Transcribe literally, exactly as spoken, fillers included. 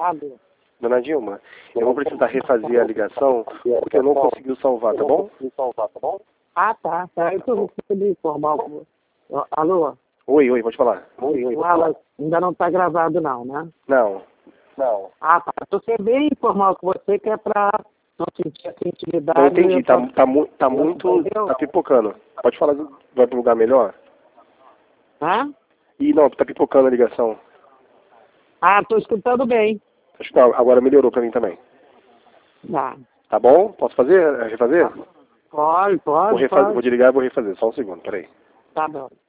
Alô. Dona Dilma, eu vou precisar refazer a ligação porque eu não consegui salvar, tá bom? Ah, tá, tá. Eu estou recebendo informal com você. Alô? Oi, oi, pode falar. Oi, oi. Fala, ainda não está gravado não, né? Não. Não. Ah, tá. Estou sendo bem informal com você, que é para não sentir essa intimidade. Não entendi, tá, tô... tá, mu tá muito, tá pipocando. Pode falar, vai para um lugar melhor? Hã? Ih, não, tá pipocando a ligação. Ah, estou escutando bem. Acho que não, agora melhorou para mim também. Tá. Tá bom? Posso fazer? Refazer? Pode, pode, Vou, refazer, pode. vou desligar e vou refazer. Só um segundo, peraí. Tá bom.